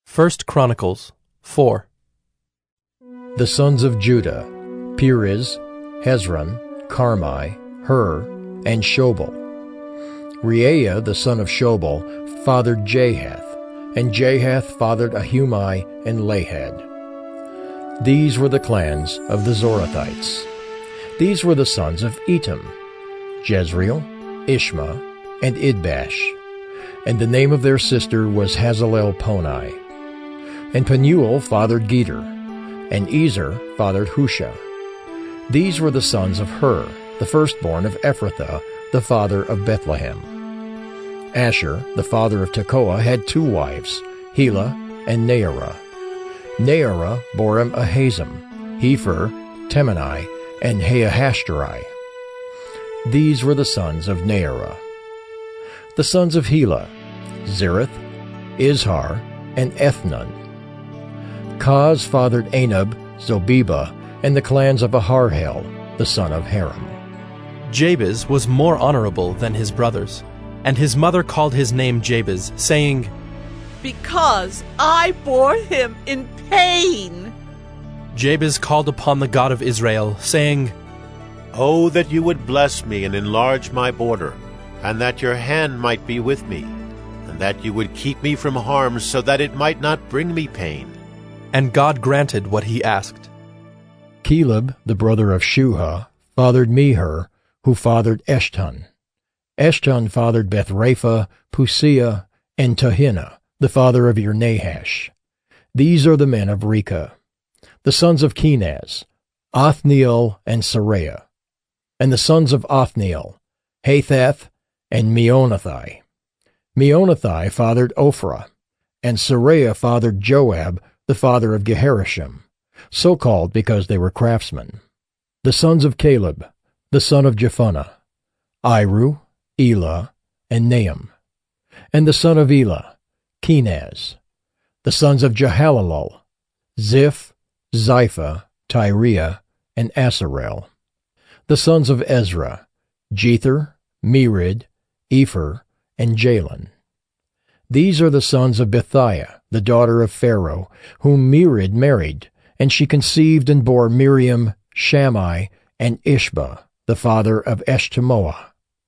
1 Chronicles 4. The sons of Judah, Perez, Hezron, Carmi, Hur, and Shobal. Reaiah the son of Shobal fathered Jahath, and Jahath fathered Ahumai and Lahad. These were the clans of the Zorathites. These were the sons of Etam, Jezreel, Ishma, and Idbash. And the name of their sister was Hazalelponi. And Penuel fathered Geter, and Ezer fathered Husha. These were the sons of Hur, the firstborn of Ephrathah, the father of Bethlehem. Asher, the father of Tekoa, had two wives, Helah and Naarah. Naarah bore him Ahazam, Hepher, Temeni, and Haahashtari. These were the sons of Naarah. The sons of Helah, Zereth, Izhar, and Ethnon. Kaz fathered Anub, Zobeba, and the clans of Aharhel, the son of Haram. Jabez was more honorable than his brothers, and his mother called his name Jabez, saying, "Because I bore him in pain." Jabez called upon the God of Israel, saying, "Oh, that you would bless me and enlarge my border, and that your hand might be with me, and that you would keep me from harm so that it might not bring me pain." And God granted what he asked. Caleb, the brother of Shuha, fathered Meher, who fathered Eshton. Eshton fathered Bethrapha, Pusia, and Tahinah, the father of Nahash. These are the men of Rechah. The sons of Kenaz, Othniel and Saraiah. And the sons of Othniel, Hathath and Meonothai. Meonothai fathered Ophrah, and Saraiah fathered Joab, the father of Geharashim, so called because they were craftsmen. The sons of Caleb, the son of Jephunneh, Iru, Elah, and Nahum. And the son of Elah, Kenaz. The sons of Jehalelel, Ziph, Ziphah, Tyriah, and Asarel. The sons of Ezra, Jether, Merid, Epher, and Jalon. These are the sons of Bethiah, the daughter of Pharaoh, whom Merid married, and she conceived and bore Miriam, Shammai, and Ishba, the father of Eshtemoa.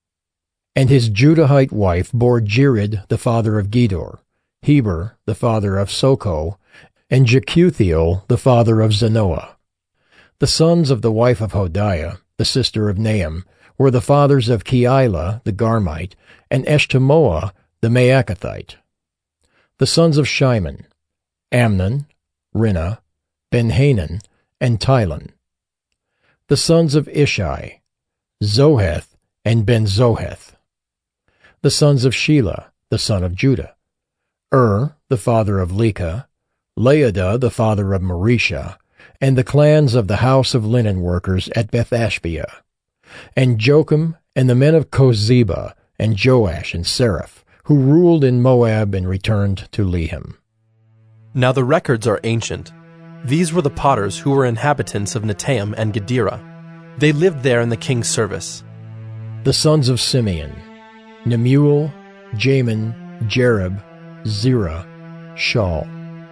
And his Judahite wife bore Jered, the father of Gedor, Heber, the father of Soko, and Jekuthiel, the father of Zanoah. The sons of the wife of Hodiah, the sister of Nahum, were the fathers of Keilah, the Garmite, and Eshtemoa, the Maacathite. The sons of Shimon, Amnon, Rinnah, Benhanan, and Tilon. The sons of Ishai, Zoheth and Ben-Zoheth. The sons of Shelah, the son of Judah, the father of Lekah, Laadah, the father of Marisha, and the clans of the house of linen workers at Beth-Ashbea, and Jocham, and the men of Kozeba, and Joash and Seraph, who ruled in Moab and returned to Lehem. Now the records are ancient. These were the potters who were inhabitants of Netaim and Gedera. They lived there in the king's service. The sons of Simeon, Nemuel, Jamin, Jerib, Zerah, Shaul.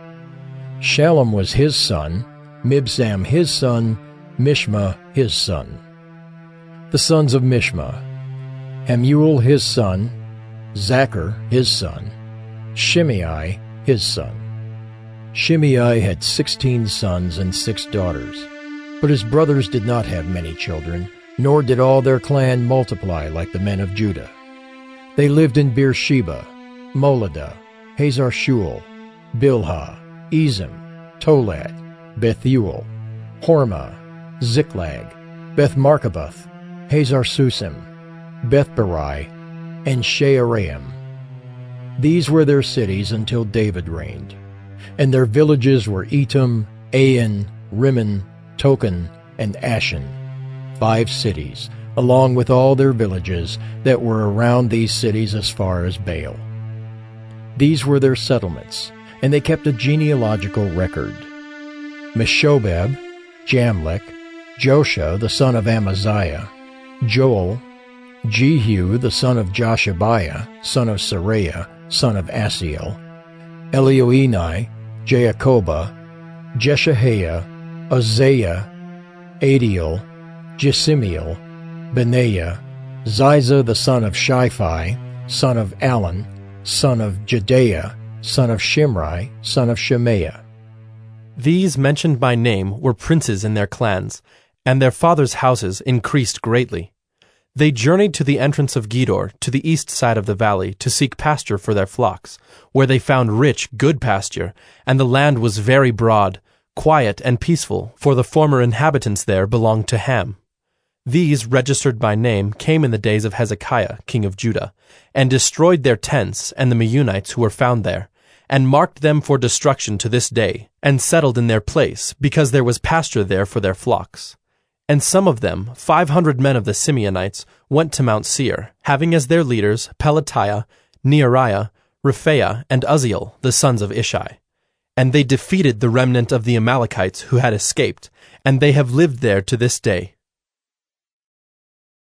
Shallum was his son, Mibsam his son, Mishma his son. The sons of Mishma, Hamuel his son, Zachar his son, Shimei his son. Shimei had 16 sons and 6 daughters, but his brothers did not have many children, nor did all their clan multiply like the men of Judah. They lived in Beersheba, Moladah, Hazar-Shual, Bilhah, Ezim, Tolad, Bethuel, Hormah, Ziklag, Beth-Markaboth, Hazar-Susim, Beth-Barai, and Shearaim. These were their cities until David reigned. And their villages were Etam, Ain, Rimmon, Token, and Ashan, 5 cities, along with all their villages that were around these cities as far as Baal. These were their settlements, and they kept a genealogical record. Meshobab, Jamlech, Josha the son of Amaziah, Joel, Jehu the son of Joshabiah, son of Saraiah, son of Asiel, Elioenai, Jacoba, Jeshahiah, Uzziah, Adiel, Jesimiel, Benaiah, Ziza the son of Shiphi, son of Alon, son of Jedaiah, son of Shimri, son of Shemaiah. These mentioned by name were princes in their clans, and their fathers' houses increased greatly. They journeyed to the entrance of Gedor, to the east side of the valley, to seek pasture for their flocks, where they found rich, good pasture, and the land was very broad, quiet and peaceful, for the former inhabitants there belonged to Ham. These, registered by name, came in the days of Hezekiah, king of Judah, and destroyed their tents and the Meunites who were found there, and marked them for destruction to this day, and settled in their place, because there was pasture there for their flocks. And some of them, 500 men of the Simeonites, went to Mount Seir, having as their leaders Pelatiah, Neariah, Rephaiah, and Uzziel, the sons of Ishi. And they defeated the remnant of the Amalekites who had escaped, and they have lived there to this day.